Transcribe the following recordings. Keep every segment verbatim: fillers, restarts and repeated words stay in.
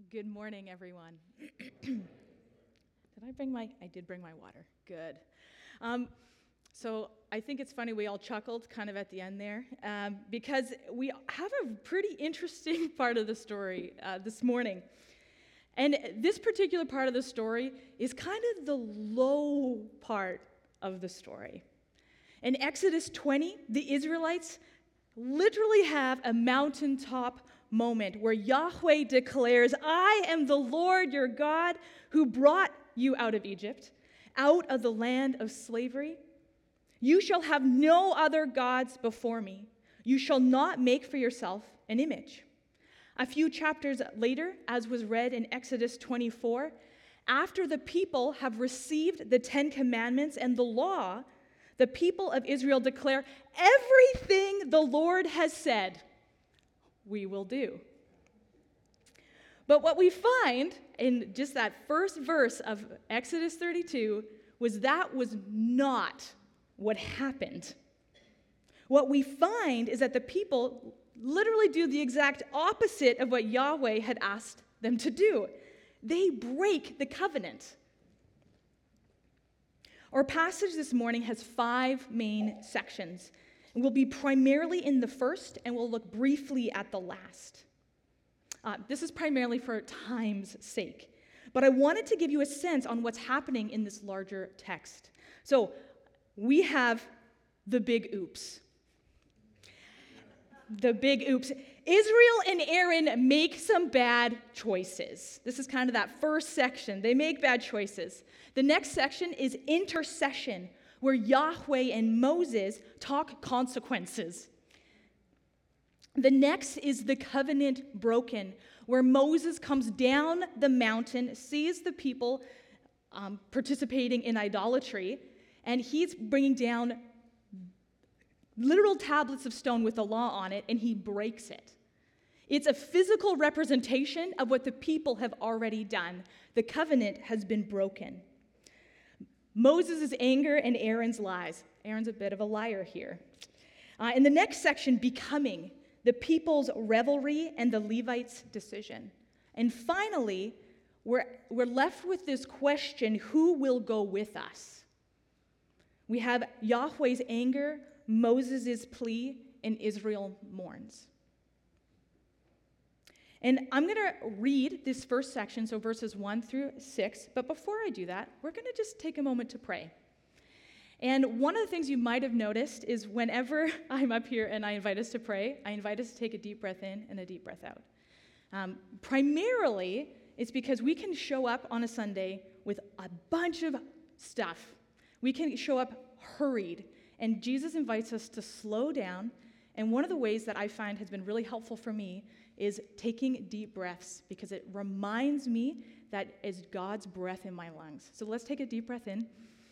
Good morning, everyone. Did I bring my, I did bring my water. Good. Um, so I think it's funny we all chuckled kind of at the end there um, because we have a pretty interesting part of the story uh, this morning. And this particular part of the story is kind of the low part of the story. In Exodus twenty, the Israelites literally have a mountaintop moment where Yahweh declares, I am the Lord your God who brought you out of Egypt, out of the land of slavery. You shall have no other gods before me. You shall not make for yourself an image. A few chapters later, as was read in Exodus twenty-four, after the people have received the Ten Commandments and the law, the people of Israel declare, everything the Lord has said, we will do. But what we find in just that first verse of Exodus thirty-two was that was not what happened. What we find is that the people literally do the exact opposite of what Yahweh had asked them to do. They break the covenant. Our passage this morning has five main sections. We'll be primarily in the first, and we'll look briefly at the last. Uh, this is primarily for time's sake. But I wanted to give you a sense on what's happening in this larger text. So we have the big oops. The big oops. Israel and Aaron make some bad choices. This is kind of that first section. They make bad choices. The next section is intercession, where Yahweh and Moses talk consequences. The next is the covenant broken, where Moses comes down the mountain, sees the people um, participating in idolatry, and he's bringing down literal tablets of stone with the law on it, and he breaks it. It's a physical representation of what the people have already done. The covenant has been broken. Moses' anger and Aaron's lies. Aaron's a bit of a liar here. Uh, in the next section, becoming, the people's revelry and the Levites' decision. And finally, we're, we're left with this question, who will go with us? We have Yahweh's anger, Moses' plea, and Israel mourns. And I'm going to read this first section, so verses one through six. But before I do that, we're going to just take a moment to pray. And one of the things you might have noticed is whenever I'm up here and I invite us to pray, I invite us to take a deep breath in and a deep breath out. Um, primarily, it's because we can show up on a Sunday with a bunch of stuff. We can show up hurried. And Jesus invites us to slow down. And one of the ways that I find has been really helpful for me is taking deep breaths, because it reminds me that is God's breath in my lungs. So let's take a deep breath in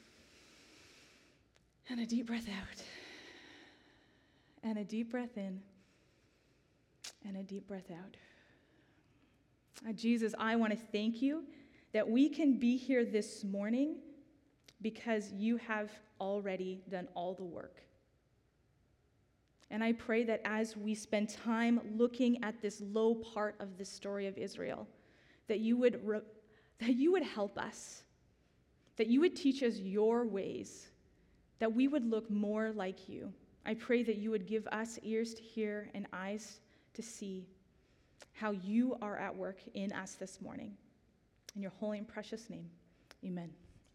and a deep breath out and a deep breath in and a deep breath out. Uh, Jesus, I want to thank you that we can be here this morning because you have already done all the work. And I pray that as we spend time looking at this low part of the story of Israel, that you would re- that you would help us, that you would teach us your ways, that we would look more like you. I pray that you would give us ears to hear and eyes to see how you are at work in us this morning. In your holy and precious name, amen.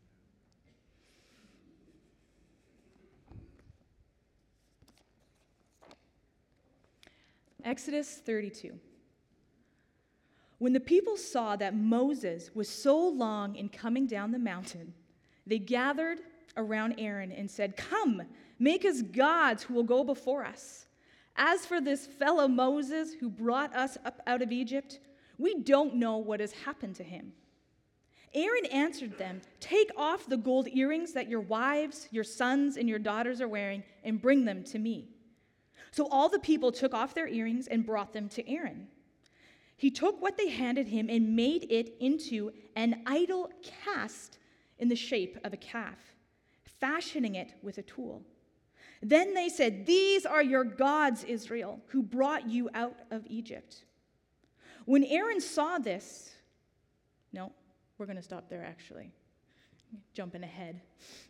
Exodus thirty-two. When the people saw that Moses was so long in coming down the mountain, they gathered around Aaron and said, "Come, make us gods who will go before us. As for this fellow Moses who brought us up out of Egypt, we don't know what has happened to him." Aaron answered them, "Take off the gold earrings that your wives, your sons, and your daughters are wearing and bring them to me." So all the people took off their earrings and brought them to Aaron. He took what they handed him and made it into an idol cast in the shape of a calf, fashioning it with a tool. Then they said, "These are your gods, Israel, who brought you out of Egypt." When Aaron saw this, no, we're going to stop there actually. Jumping ahead.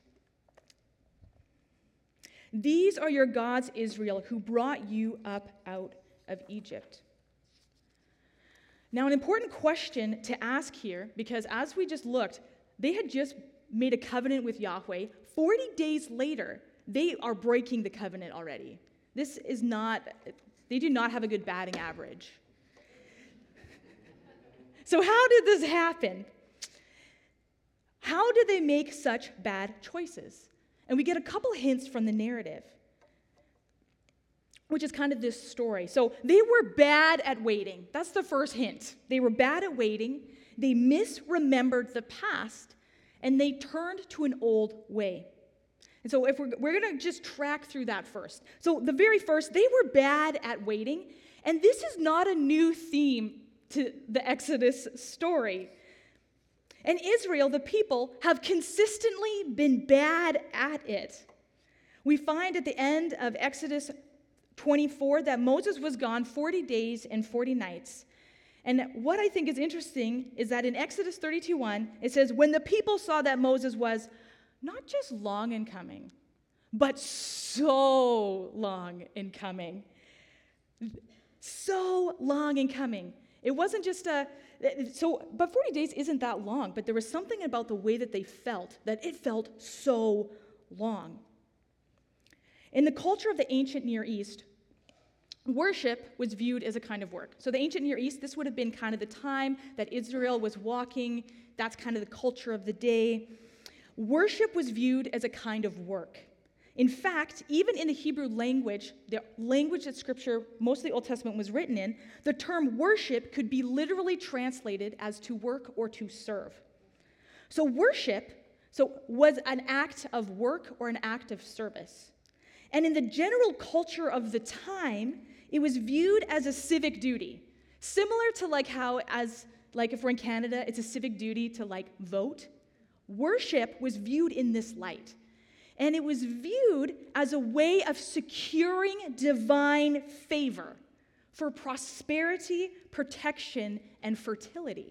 These are your gods, Israel, who brought you up out of Egypt. Now, an important question to ask here, because as we just looked, they had just made a covenant with Yahweh. forty days later, they are breaking the covenant already. This is not, they do not have a good batting average. So how did this happen? How did they make such bad choices? And we get a couple hints from the narrative, which is kind of this story. So they were bad at waiting. That's the first hint. They were bad at waiting. They misremembered the past, and they turned to an old way. And so if we're, we're going to just track through that first. So the very first, they were bad at waiting, and this is not a new theme to the Exodus story. And Israel, the people, have consistently been bad at it. We find at the end of Exodus twenty-four that Moses was gone forty days and forty nights. And what I think is interesting is that in Exodus thirty-two one, it says, when the people saw that Moses was not just long in coming, but so long in coming. So long in coming. It wasn't just a, so, but forty days isn't that long, but there was something about the way that they felt, that it felt so long. In the culture of the ancient Near East, worship was viewed as a kind of work. So the ancient Near East, this would have been kind of the time that Israel was walking. That's kind of the culture of the day. Worship was viewed as a kind of work. In fact, even in the Hebrew language, the language that Scripture, most of the Old Testament was written in, the term worship could be literally translated as to work or to serve. So worship so was an act of work or an act of service. And in the general culture of the time, it was viewed as a civic duty, similar to like how, as like if we're in Canada, it's a civic duty to like vote. Worship was viewed in this light. And it was viewed as a way of securing divine favor for prosperity, protection, and fertility.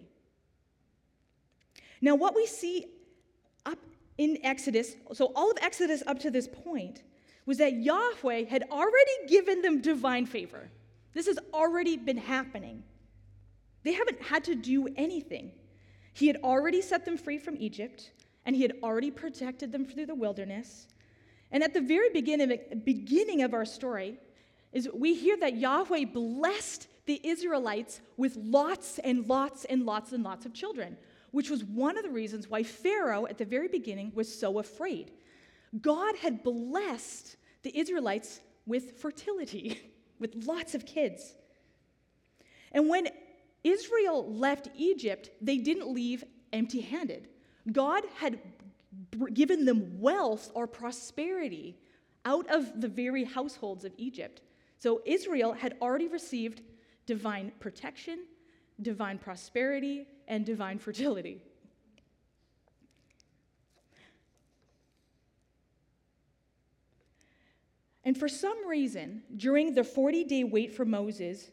Now, what we see up in Exodus, so all of Exodus up to this point, was that Yahweh had already given them divine favor. This has already been happening. They haven't had to do anything. He had already set them free from Egypt, and he had already protected them through the wilderness. And at the very beginning, beginning of our story, is we hear that Yahweh blessed the Israelites with lots and lots and lots and lots of children, which was one of the reasons why Pharaoh at the very beginning was so afraid. God had blessed the Israelites with fertility, with lots of kids. And when Israel left Egypt, they didn't leave empty-handed. God had given them wealth or prosperity out of the very households of Egypt. So Israel had already received divine protection, divine prosperity, and divine fertility. And for some reason, during the forty-day wait for Moses,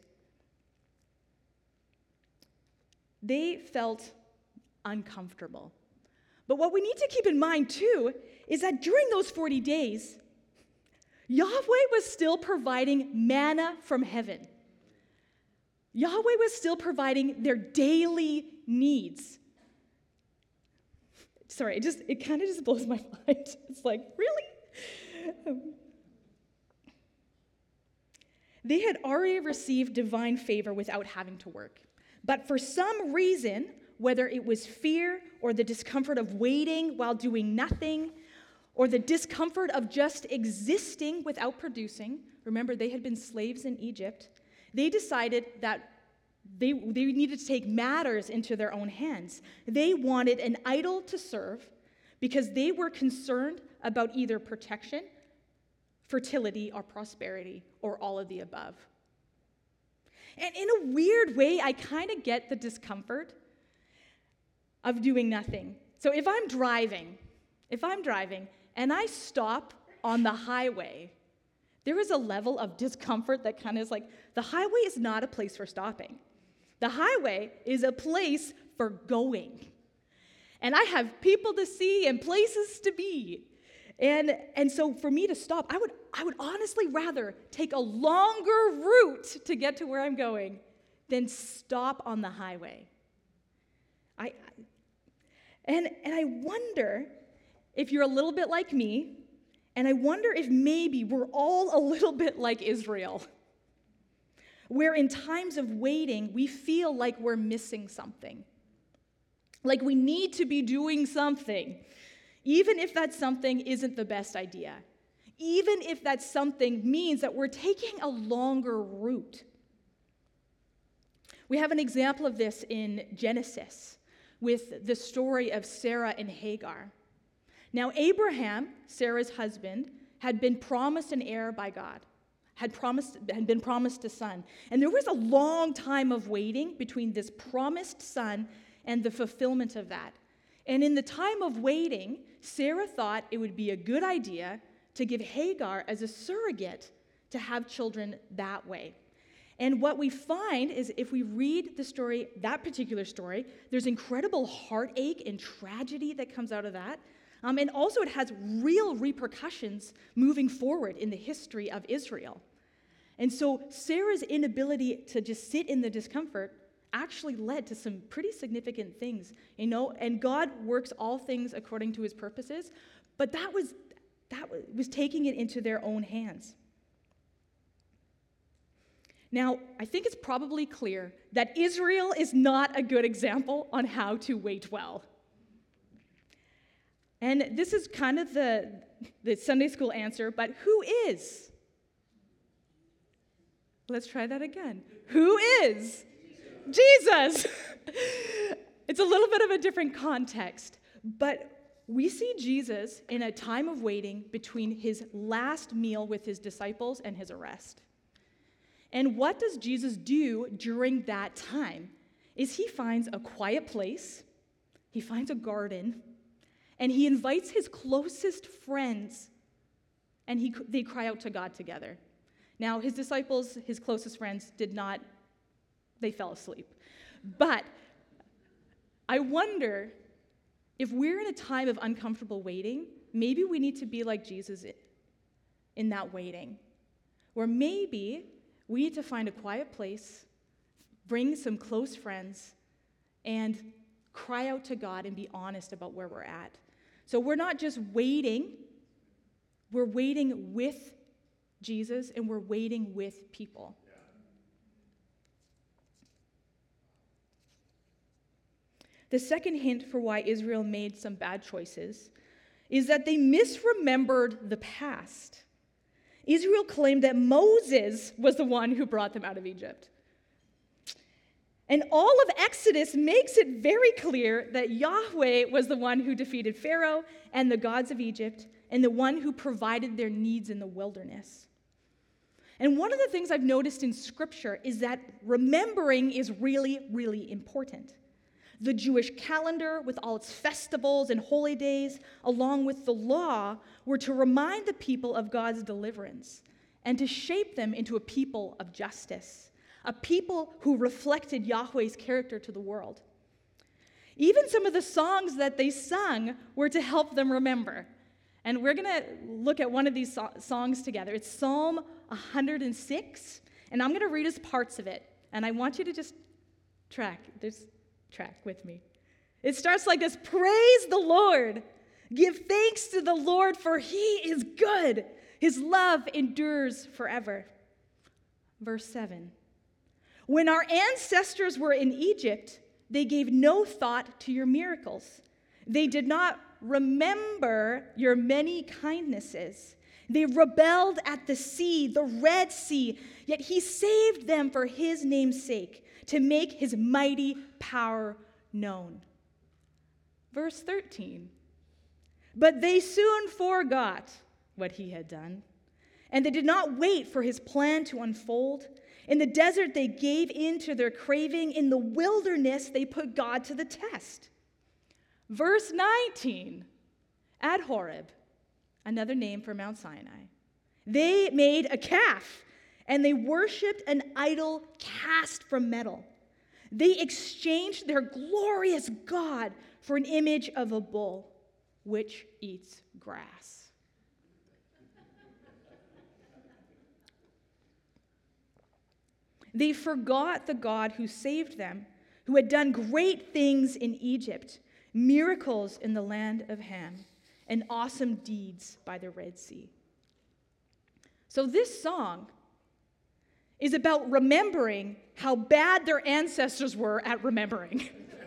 they felt uncomfortable. But what we need to keep in mind, too, is that during those forty days, Yahweh was still providing manna from heaven. Yahweh was still providing their daily needs. Sorry, it just it kind of just blows my mind. It's like, really? They had already received divine favor without having to work. But for some reason, whether it was fear or the discomfort of waiting while doing nothing, or the discomfort of just existing without producing, remember they had been slaves in Egypt, they decided that they, they needed to take matters into their own hands. They wanted an idol to serve because they were concerned about either protection, fertility, or prosperity, or all of the above. And in a weird way, I kind of get the discomfort of doing nothing. So if I'm driving, if I'm driving and I stop on the highway, there is a level of discomfort that kind of is like, the highway is not a place for stopping. The highway is a place for going. And I have people to see and places to be. And, and so for me to stop, I would, I would honestly rather take a longer route to get to where I'm going than stop on the highway. I, and, and I wonder if you're a little bit like me, and I wonder if maybe we're all a little bit like Israel, where in times of waiting, we feel like we're missing something, like we need to be doing something, even if that something isn't the best idea, even if that something means that we're taking a longer route. We have an example of this in Genesis with the story of Sarah and Hagar. Now, Abraham, Sarah's husband, had been promised an heir by God, had promised, had been promised a son. And there was a long time of waiting between this promised son and the fulfillment of that. And in the time of waiting, Sarah thought it would be a good idea to give Hagar as a surrogate to have children that way. And what we find is if we read the story, that particular story, there's incredible heartache and tragedy that comes out of that. Um, and also it has real repercussions moving forward in the history of Israel. And so Sarah's inability to just sit in the discomfort actually led to some pretty significant things, you know, and God works all things according to his purposes, but that was, that was taking it into their own hands. Now, I think it's probably clear that Israel is not a good example on how to wait well. And this is kind of the, the Sunday school answer, but who is? Let's try that again. Who is? Jesus. It's a little bit of a different context, but we see Jesus in a time of waiting between his last meal with his disciples and his arrest. And what does Jesus do during that time? Is he finds a quiet place, he finds a garden, and he invites his closest friends, and he, they cry out to God together. Now, his disciples, his closest friends, did not, they fell asleep. But I wonder if we're in a time of uncomfortable waiting, maybe we need to be like Jesus in that waiting, where maybe we need to find a quiet place, bring some close friends, and cry out to God and be honest about where we're at. So we're not just waiting, we're waiting with Jesus, and we're waiting with people. Yeah. The second hint for why Israel made some bad choices is that they misremembered the past. Israel claimed that Moses was the one who brought them out of Egypt. And all of Exodus makes it very clear that Yahweh was the one who defeated Pharaoh and the gods of Egypt, and the one who provided their needs in the wilderness. And one of the things I've noticed in Scripture is that remembering is really, really important. The Jewish calendar, with all its festivals and holy days, along with the law, were to remind the people of God's deliverance and to shape them into a people of justice, a people who reflected Yahweh's character to the world. Even some of the songs that they sung were to help them remember. And we're going to look at one of these so- songs together. It's Psalm one hundred six, and I'm going to read us parts of it. And I want you to just track. There's track with me. It starts like this: praise the Lord. Give thanks to the Lord, for he is good. His love endures forever. Verse seven. When our ancestors were in Egypt, they gave no thought to your miracles. They did not remember your many kindnesses. They rebelled at the sea, the Red Sea, yet he saved them for his name's sake, to make his mighty power known. Verse thirteen. But they soon forgot what he had done, and they did not wait for his plan to unfold. In the desert, they gave in to their craving. In the wilderness, they put God to the test. Verse nineteen, at Horeb, another name for Mount Sinai, they made a calf, and they worshipped an idol cast from metal. They exchanged their glorious God for an image of a bull, which eats grass. They forgot the God who saved them, who had done great things in Egypt, miracles in the land of Ham, and awesome deeds by the Red Sea. So this song is about remembering how bad their ancestors were at remembering.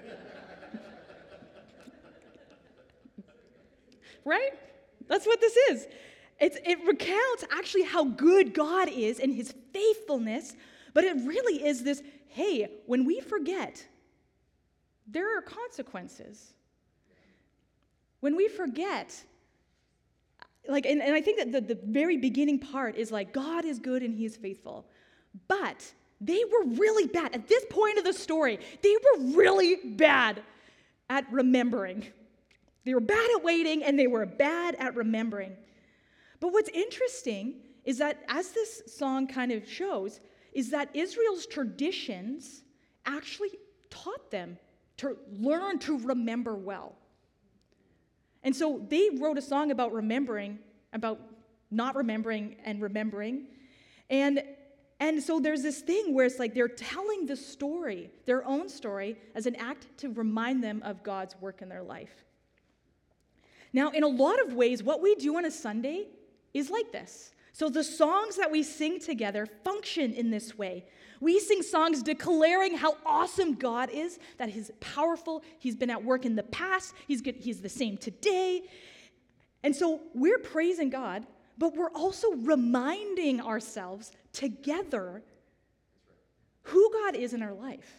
Right? That's what this is. It's, it recounts actually how good God is and his faithfulness, but it really is this, hey, when we forget, there are consequences. When we forget, like, and, and I think that the, the very beginning part is like, God is good and he is faithful. But they were really bad. At this point of the story, they were really bad at remembering. They were bad at waiting, and they were bad at remembering. But what's interesting is that, as this song kind of shows, is that Israel's traditions actually taught them to learn to remember well. And so they wrote a song about remembering, about not remembering and remembering. And, and so there's this thing where it's like they're telling the story, their own story, as an act to remind them of God's work in their life. Now, in a lot of ways, what we do on a Sunday is like this. So the songs that we sing together function in this way. We sing songs declaring how awesome God is, that he's powerful, he's been at work in the past, he's good, he's the same today. And so we're praising God, but we're also reminding ourselves together who God is in our life.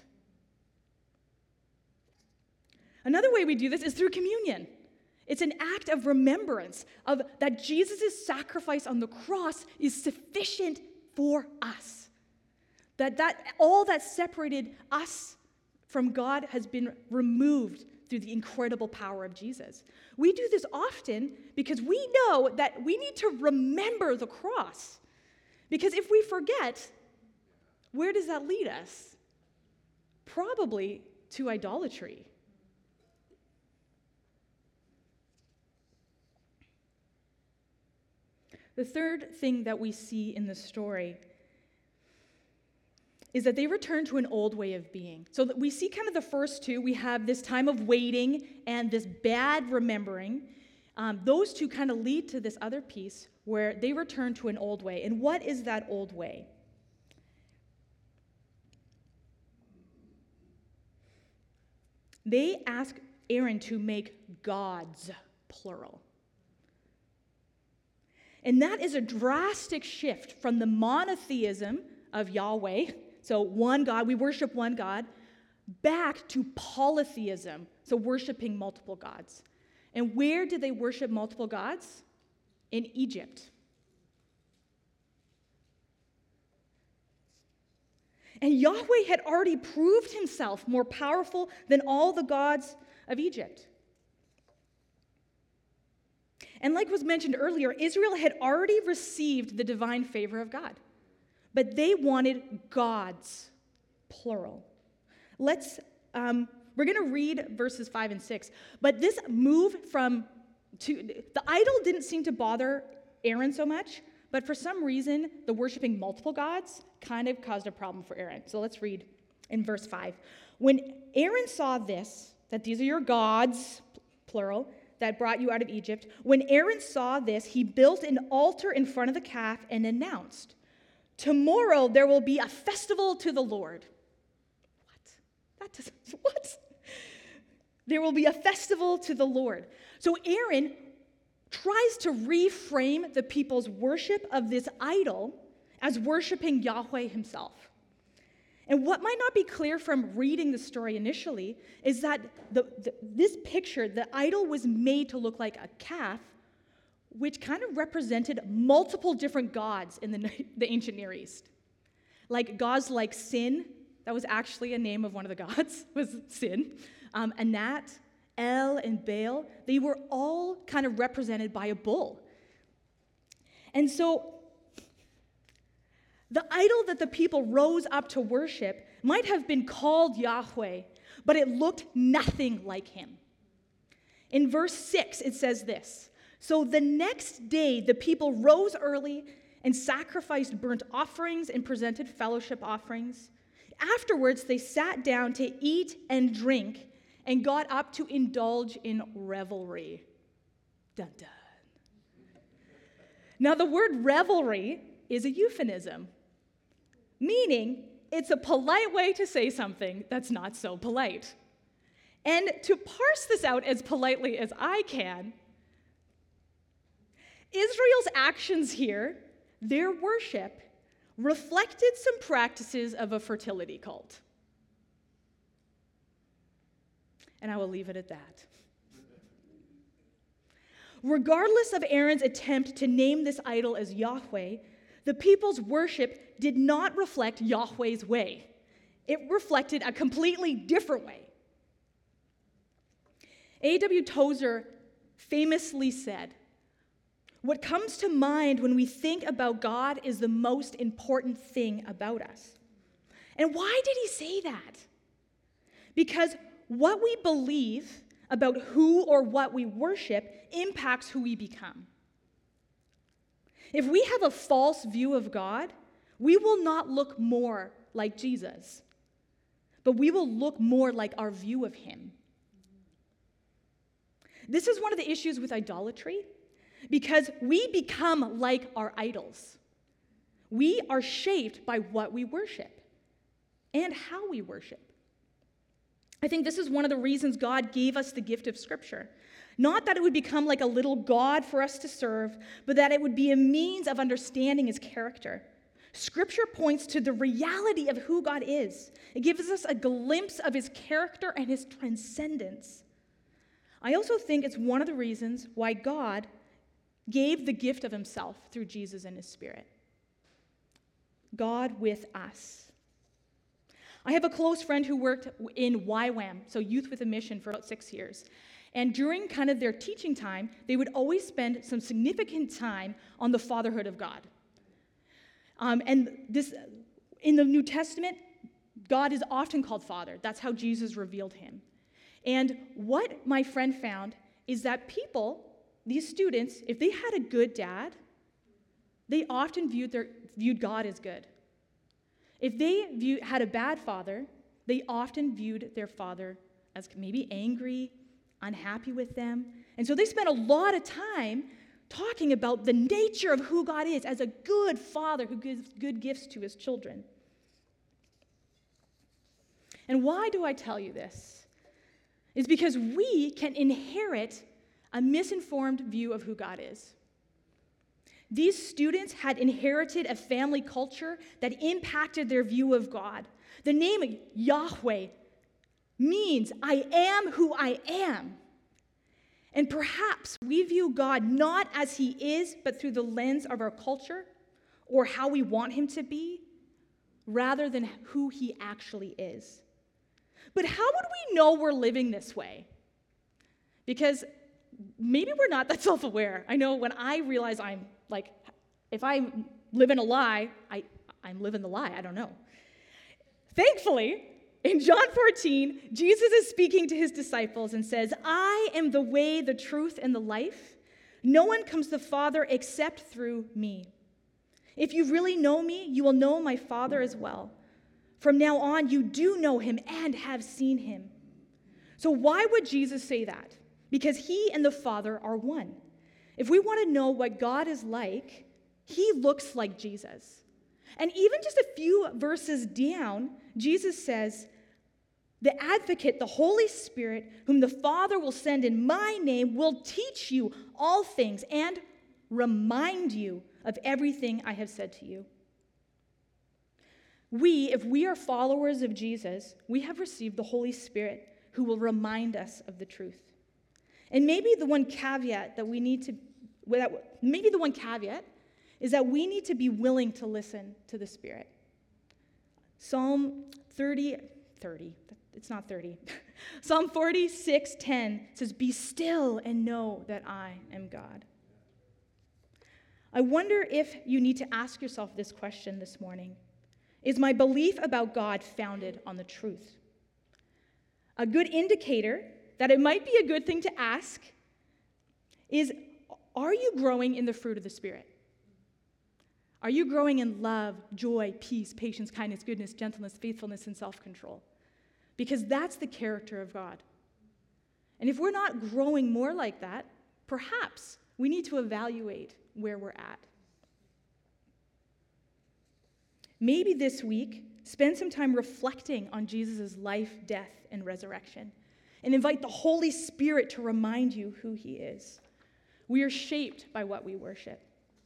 Another way we do this is through communion. It's an act of remembrance of that Jesus' sacrifice on the cross is sufficient for us. That, that all that separated us from God has been removed through the incredible power of Jesus. We do this often because we know that we need to remember the cross. Because if we forget, where does that lead us? Probably to idolatry. The third thing that we see in the story is that they return to an old way of being. So that we see kind of the first two. We have this time of waiting and this bad remembering. Um, those two kind of lead to this other piece where they return to an old way. And what is that old way? They ask Aaron to make gods, plural. And that is a drastic shift from the monotheism of Yahweh, so one God, we worship one God, back to polytheism, so worshiping multiple gods. And where did they worship multiple gods? In Egypt. And Yahweh had already proved himself more powerful than all the gods of Egypt. And like was mentioned earlier, Israel had already received the divine favor of God. But they wanted gods, plural. Let's, um, we're going to read verses five and six. But this move from, to the idol didn't seem to bother Aaron so much, but for some reason, the worshiping multiple gods kind of caused a problem for Aaron. So let's read in verse five. When Aaron saw this, that these are your gods, plural, that brought you out of Egypt, when Aaron saw this, he built an altar in front of the calf and announced, "Tomorrow there will be a festival to the Lord." What? That doesn't, what? There will be a festival to the Lord. So Aaron tries to reframe the people's worship of this idol as worshiping Yahweh himself. And what might not be clear from reading the story initially is that the, the, this picture, the idol was made to look like a calf, which kind of represented multiple different gods in the, the ancient Near East. Like gods like Sin, that was actually a name of one of the gods, was Sin. Um, Anat, El, and Baal, they were all kind of represented by a bull. And so The idol that the people rose up to worship might have been called Yahweh, but it looked nothing like him. In verse six, it says this: "So the next day the people rose early and sacrificed burnt offerings and presented fellowship offerings. Afterwards they sat down to eat and drink and got up to indulge in revelry." Dun dun. Now the word revelry is a euphemism, meaning it's a polite way to say something that's not so polite. And to parse this out as politely as I can, Israel's actions here, their worship, reflected some practices of a fertility cult. And I will leave it at that. Regardless of Aaron's attempt to name this idol as Yahweh, the people's worship did not reflect Yahweh's way. It reflected a completely different way. A W Tozer famously said, "What comes to mind when we think about God is the most important thing about us." And why did he say that? Because what we believe about who or what we worship impacts who we become. If we have a false view of God, we will not look more like Jesus, but we will look more like our view of him. This is one of the issues with idolatry, because we become like our idols. We are shaped by what we worship and how we worship. I think this is one of the reasons God gave us the gift of Scripture. Not that it would become like a little God for us to serve, but that it would be a means of understanding his character. Scripture points to the reality of who God is. It gives us a glimpse of his character and his transcendence. I also think it's one of the reasons why God gave the gift of himself through Jesus and his Spirit. God with us. I have a close friend who worked in Y WAM, so Youth with a Mission, for about six years. And during kind of their teaching time, they would always spend some significant time on the fatherhood of God. Um, and this, in the New Testament, God is often called Father. That's how Jesus revealed him. And what my friend found is that people, these students, if they had a good dad, they often viewed, their, viewed God as good. If they view, had a bad father, they often viewed their father as maybe angry, unhappy with them. And so they spent a lot of time talking about the nature of who God is as a good father who gives good gifts to his children. And why do I tell you this? It's because we can inherit a misinformed view of who God is. These students had inherited a family culture that impacted their view of God. The name Yahweh means I am who I am. And perhaps we view God not as he is, but through the lens of our culture or how we want him to be, rather than who he actually is. But how would we know we're living this way? Because maybe we're not that self-aware. I know when I realize I'm like, if I live in a lie, I, I'm living the lie. I don't know. Thankfully, in John fourteen, Jesus is speaking to his disciples and says, "I am the way, the truth, and the life. No one comes to the Father except through me. If you really know me, you will know my Father as well. From now on, you do know him and have seen him." So why would Jesus say that? Because he and the Father are one. If we want to know what God is like, he looks like Jesus. And even just a few verses down, Jesus says, "The advocate, the Holy Spirit, whom the Father will send in my name, will teach you all things and remind you of everything I have said to you." We, if we are followers of Jesus, we have received the Holy Spirit who will remind us of the truth. And maybe the one caveat that we need to, maybe the one caveat is that we need to be willing to listen to the Spirit. Psalm thirty, thirty, it's not thirty. Psalm forty-six ten says, "Be still and know that I am God." I wonder if you need to ask yourself this question this morning. Is my belief about God founded on the truth? A good indicator that it might be a good thing to ask is, are you growing in the fruit of the Spirit? Are you growing in love, joy, peace, patience, kindness, goodness, gentleness, faithfulness, and self-control? Because that's the character of God. And if we're not growing more like that, perhaps we need to evaluate where we're at. Maybe this week, spend some time reflecting on Jesus' life, death, and resurrection, and invite the Holy Spirit to remind you who he is. We are shaped by what we worship.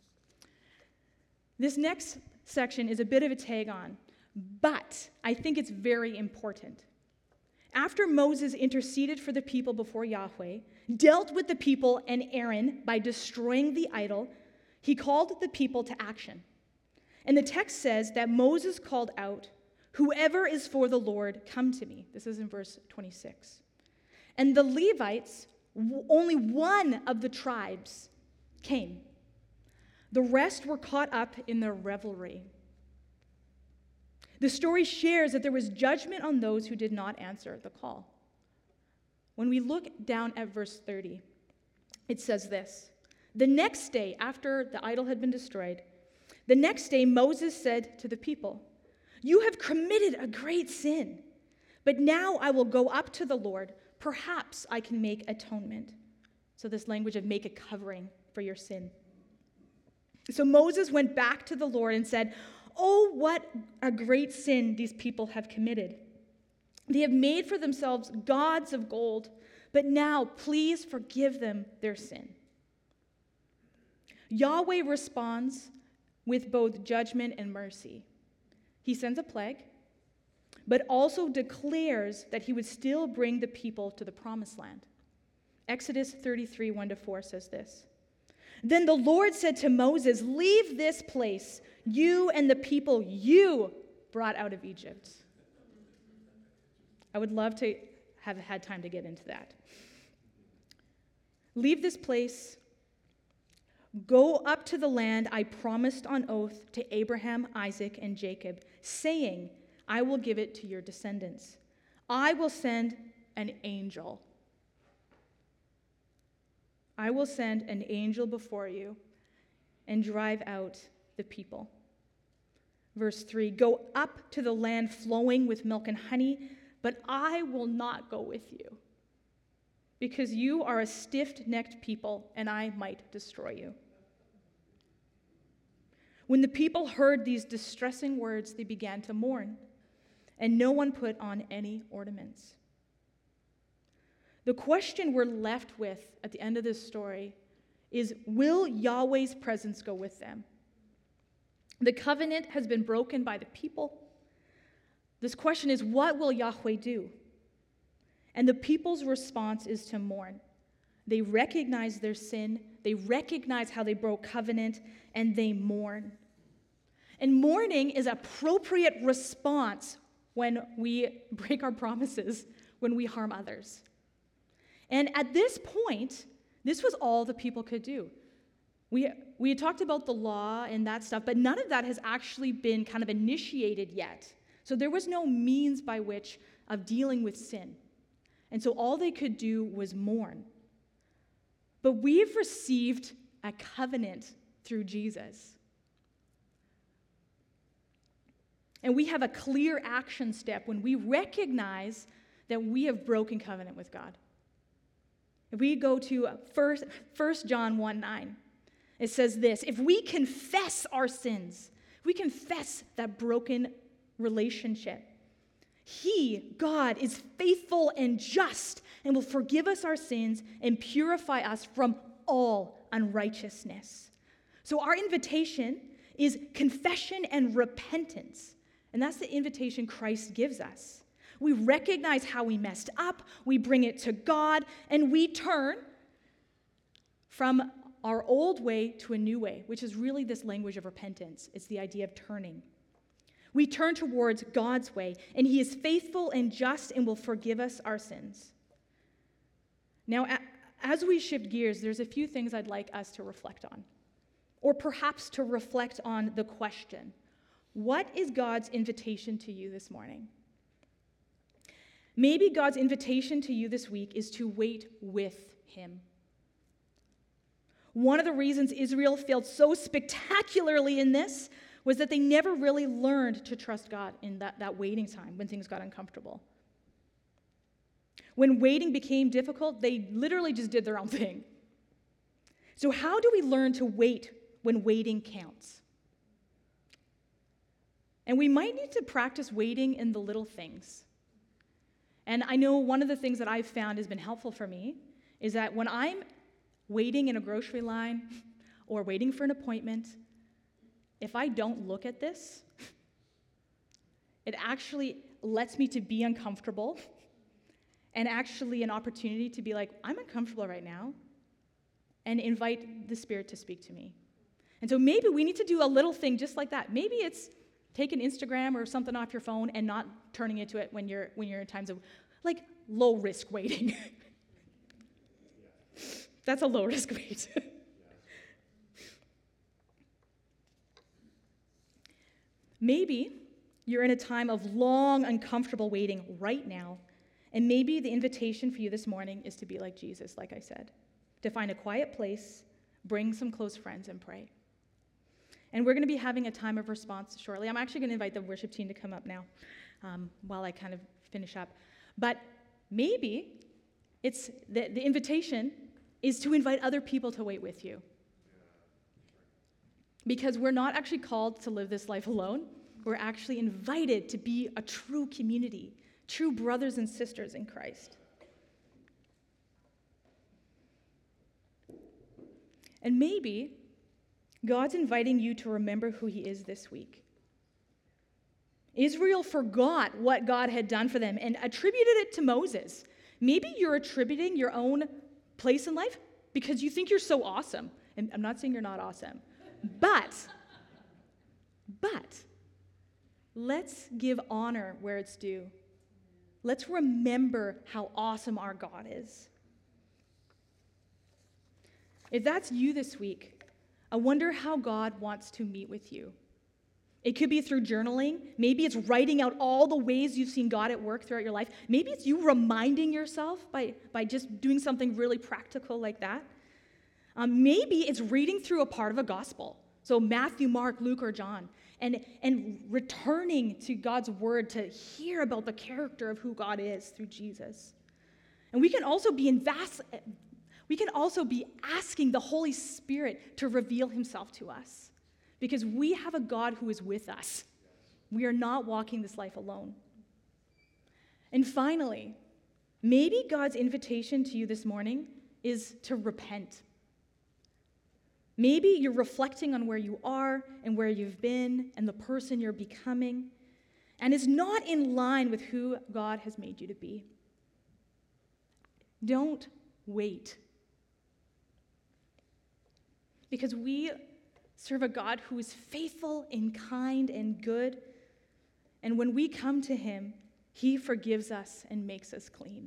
This next section is a bit of a tag on, but I think it's very important. After Moses interceded for the people before Yahweh, dealt with the people and Aaron by destroying the idol, he called the people to action. And the text says that Moses called out, "Whoever is for the Lord, come to me." This is in verse twenty-six. And the Levites, only one of the tribes, came. The rest were caught up in their revelry. The story shares that there was judgment on those who did not answer the call. When we look down at verse thirty, it says this: "The next day, after the idol had been destroyed, the next day Moses said to the people, 'You have committed a great sin, but now I will go up to the Lord. Perhaps I can make atonement.'" So this language of make a covering for your sin. So Moses went back to the Lord and said, "Oh, what a great sin these people have committed. They have made for themselves gods of gold, but now please forgive them their sin." Yahweh responds with both judgment and mercy. He sends a plague, but also declares that he would still bring the people to the promised land. Exodus thirty-three, one to four says this: "Then the Lord said to Moses, 'Leave this place, you and the people you brought out of Egypt.'" I would love to have had time to get into that. "Leave this place, go up to the land I promised on oath to Abraham, Isaac, and Jacob, saying, 'I will give it to your descendants. I will send an angel. I will send an angel before you and drive out the people.'" Verse three, "Go up to the land flowing with milk and honey, but I will not go with you, because you are a stiff-necked people, and I might destroy you." When the people heard these distressing words, they began to mourn, and no one put on any ornaments. The question we're left with at the end of this story is, will Yahweh's presence go with them? The covenant has been broken by the people. This question is, what will Yahweh do? And the people's response is to mourn. They recognize their sin, they recognize how they broke covenant, and they mourn. And mourning is an appropriate response when we break our promises, when we harm others. And at this point, this was all the people could do. We, we had talked about the law and that stuff, but none of that has actually been kind of initiated yet. So there was no means by which of dealing with sin. And so all they could do was mourn. But we've received a covenant through Jesus. And we have a clear action step when we recognize that we have broken covenant with God. If we go to First John one nine, it says this: "If we confess our sins, if we confess that broken relationship, He, God, is faithful and just and will forgive us our sins and purify us from all unrighteousness." So our invitation is confession and repentance. And that's the invitation Christ gives us. We recognize how we messed up, we bring it to God, and we turn from our old way to a new way, which is really this language of repentance. It's the idea of turning. We turn towards God's way, and He is faithful and just and will forgive us our sins. Now, as we shift gears, there's a few things I'd like us to reflect on. or perhaps to reflect on the question, what is God's invitation to you this morning? Maybe God's invitation to you this week is to wait with him. One of the reasons Israel failed so spectacularly in this was that they never really learned to trust God in that, that waiting time when things got uncomfortable. When waiting became difficult, they literally just did their own thing. So how do we learn to wait when waiting counts? And we might need to practice waiting in the little things. And I know one of the things that I've found has been helpful for me is that when I'm waiting in a grocery line or waiting for an appointment, if I don't look at this, it actually lets me to be uncomfortable and actually an opportunity to be like, I'm uncomfortable right now, and invite the Spirit to speak to me. And so maybe we need to do a little thing just like that. Maybe it's take an Instagram or something off your phone and not turning into it when you're when you're in times of like low risk waiting. That's a low risk wait. Maybe you're in a time of long, uncomfortable waiting right now, and maybe the invitation for you this morning is to be like Jesus, like I said, to find a quiet place, bring some close friends, and pray. And we're going to be having a time of response shortly. I'm actually going to invite the worship team to come up now um, while I kind of finish up. But maybe it's the, the invitation is to invite other people to wait with you. Because we're not actually called to live this life alone. We're actually invited to be a true community, true brothers and sisters in Christ. And maybe God's inviting you to remember who he is this week. Israel forgot what God had done for them and attributed it to Moses. Maybe you're attributing your own place in life because you think you're so awesome. And I'm not saying you're not awesome. But, but, let's give honor where it's due. Let's remember how awesome our God is. If that's you this week, I wonder how God wants to meet with you. It could be through journaling. Maybe it's writing out all the ways you've seen God at work throughout your life. Maybe it's you reminding yourself by, by just doing something really practical like that. Um, maybe it's reading through a part of a gospel. So Matthew, Mark, Luke, or John. And, and returning to God's word to hear about the character of who God is through Jesus. And we can also be invest, we can also be asking the Holy Spirit to reveal himself to us. Because we have a God who is with us. We are not walking this life alone. And finally, maybe God's invitation to you this morning is to repent. Maybe you're reflecting on where you are and where you've been and the person you're becoming, and is not in line with who God has made you to be. Don't wait. Because we serve a God who is faithful and kind and good, and when we come to him, he forgives us and makes us clean.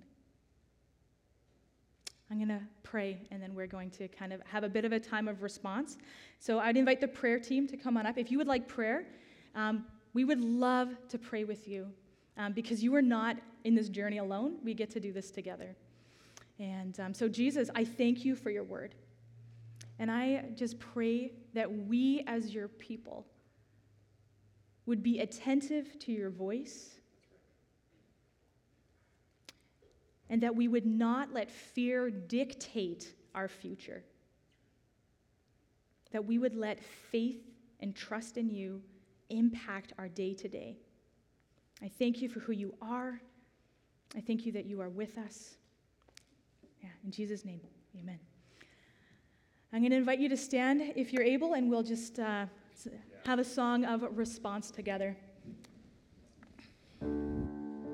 I'm going to pray, and then we're going to kind of have a bit of a time of response. So I'd invite the prayer team to come on up. If you would like prayer, um, we would love to pray with you um, because you are not in this journey alone. We get to do this together. And um, so, Jesus, I thank you for your word. And I just pray that we as your people would be attentive to your voice, and that we would not let fear dictate our future. That we would let faith and trust in you impact our day-to-day. I thank you for who you are. I thank you that you are with us. Yeah, in Jesus' name, amen. I'm going to invite you to stand if you're able, and we'll just uh, have a song of response together.